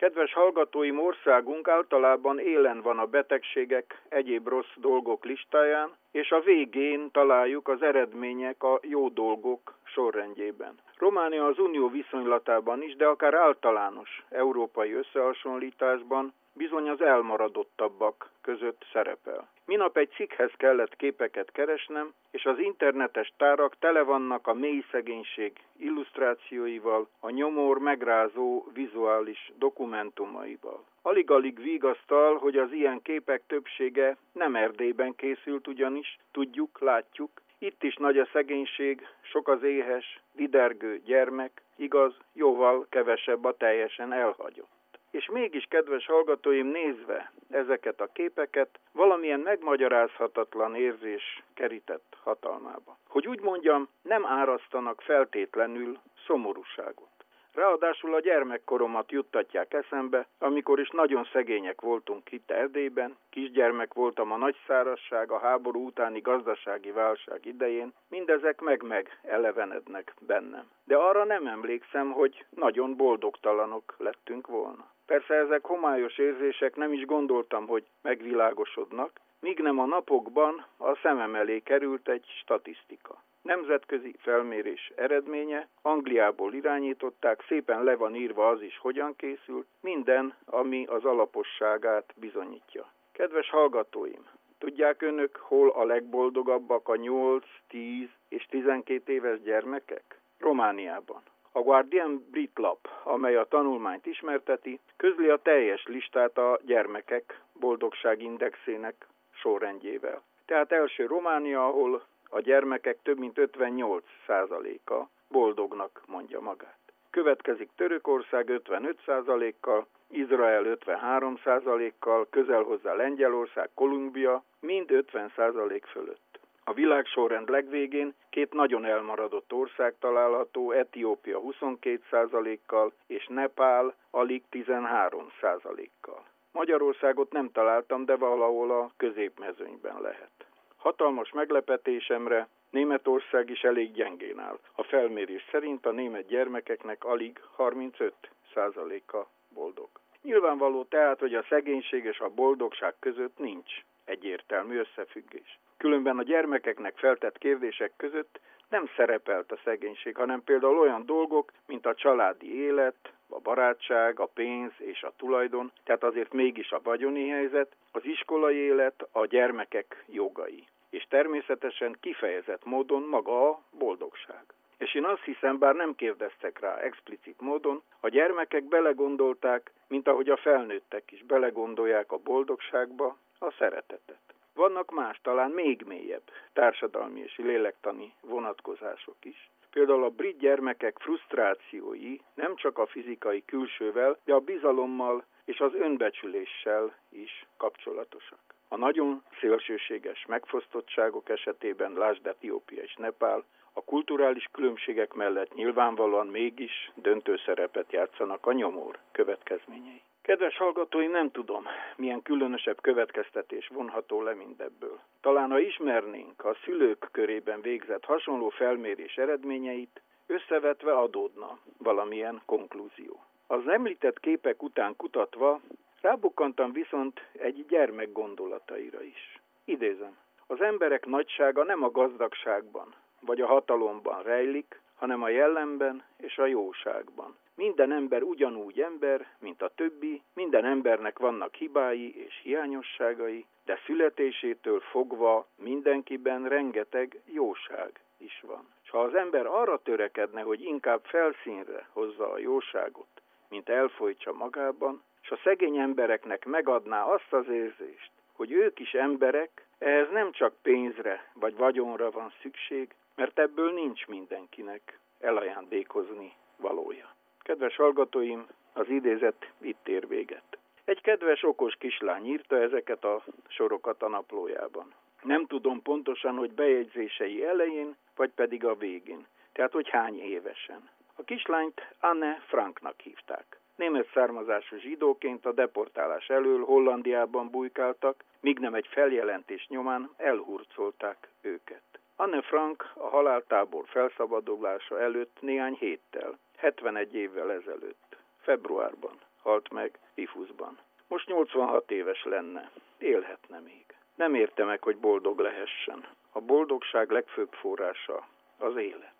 Kedves hallgatóim, országunk általában élen van a betegségek, egyéb rossz dolgok listáján, és a végén találjuk az eredmények a jó dolgok sorrendjében. Románia az unió viszonylatában is, de akár általános európai összehasonlításban bizony az elmaradottabbak között szerepel. Minap egy cikkhez kellett képeket keresnem, és az internetes tárak tele vannak a mély szegénység illusztrációival, a nyomor megrázó vizuális dokumentumaival. Alig-alig vigasztal, hogy az ilyen képek többsége nem Erdélyben készült ugyanis, tudjuk, látjuk. Itt is nagy a szegénység, sok az éhes, vidergő gyermek, igaz, jóval kevesebb a teljesen elhagyott. És mégis, kedves hallgatóim, nézve ezeket a képeket, valamilyen megmagyarázhatatlan érzés kerített hatalmába. Hogy úgy mondjam, nem árasztanak feltétlenül szomorúságot. Ráadásul a gyermekkoromat juttatják eszembe, amikor is nagyon szegények voltunk itt Erdélyben, kisgyermek voltam a nagy szárazság, a háború utáni gazdasági válság idején, mindezek meg elevenednek bennem. De arra nem emlékszem, hogy nagyon boldogtalanok lettünk volna. Persze ezek homályos érzések, nem is gondoltam, hogy megvilágosodnak, míg nem a napokban a szemem elé került egy statisztika. Nemzetközi felmérés eredménye, Angliából irányították, szépen le van írva az is, hogyan készült, minden, ami az alaposságát bizonyítja. Kedves hallgatóim, tudják önök, hol a legboldogabbak a 8, 10 és 12 éves gyermekek? Romániában. A Guardian brit lap, amely a tanulmányt ismerteti, közli a teljes listát a gyermekek boldogságindexének sorrendjével. Tehát első Románia, ahol a gyermekek több mint 58%-a boldognak mondja magát. Következik Törökország 55%-kal, Izrael 53%-kal, közel hozzá Lengyelország, Kolumbia, mind 50% fölött. A világsorrend legvégén két nagyon elmaradott ország található, Etiópia 22%-kal és Nepál alig 13%-kal. Magyarországot nem találtam, de valahol a középmezőnyben lehet. Hatalmas meglepetésemre Németország is elég gyengén áll. A felmérés szerint a német gyermekeknek alig 35%-a boldog. Nyilvánvaló tehát, hogy a szegénység és a boldogság között nincs egyértelmű összefüggés. Különben a gyermekeknek feltett kérdések között nem szerepelt a szegénység, hanem például olyan dolgok, mint a családi élet, a barátság, a pénz és a tulajdon, tehát azért mégis a vagyoni helyzet, az iskolai élet, a gyermekek jogai. És természetesen kifejezett módon maga a boldogság. És én azt hiszem, bár nem kérdeztek rá explicit módon, a gyermekek belegondolták, mint ahogy a felnőttek is belegondolják a boldogságba, a szeretetet. Vannak más, talán még mélyebb társadalmi és lélektani vonatkozások is. Például a brit gyermekek frusztrációi nem csak a fizikai külsővel, de a bizalommal és az önbecsüléssel is kapcsolatosak. A nagyon szélsőséges megfosztottságok esetében, lásd Etiópia és Nepál, a kulturális különbségek mellett nyilvánvalóan mégis döntő szerepet játszanak a nyomor következményei. Kedves hallgatóim, nem tudom, milyen különösebb következtetés vonható le mindebből. Talán ha ismernénk a szülők körében végzett hasonló felmérés eredményeit, összevetve adódna valamilyen konklúzió. Az említett képek után kutatva rábukkantam viszont egy gyermek gondolataira is. Idézem, az emberek nagysága nem a gazdagságban vagy a hatalomban rejlik, hanem a jellemben és a jóságban. Minden ember ugyanúgy ember, mint a többi, minden embernek vannak hibái és hiányosságai, de születésétől fogva mindenkiben rengeteg jóság is van. És ha az ember arra törekedne, hogy inkább felszínre hozza a jóságot, mint elfolytsa magában, és a szegény embereknek megadná azt az érzést, hogy ők is emberek, ehhez nem csak pénzre vagy vagyonra van szükség, mert ebből nincs mindenkinek elajándékozni valója. Kedves hallgatóim, az idézet itt ér véget. Egy kedves, okos kislány írta ezeket a sorokat a naplójában. Nem tudom pontosan, hogy bejegyzései elején, vagy pedig a végén. Tehát, hogy hány évesen. A kislányt Anne Franknak hívták. Német származású zsidóként a deportálás elől Hollandiában bujkáltak, míg nem egy feljelentés nyomán elhurcolták őket. Anne Frank a haláltábor felszabadulása előtt néhány héttel, 71 évvel ezelőtt, februárban halt meg tifuszban. Most 86 éves lenne, élhetne még. Nem érte meg, hogy boldog lehessen. A boldogság legfőbb forrása az élet.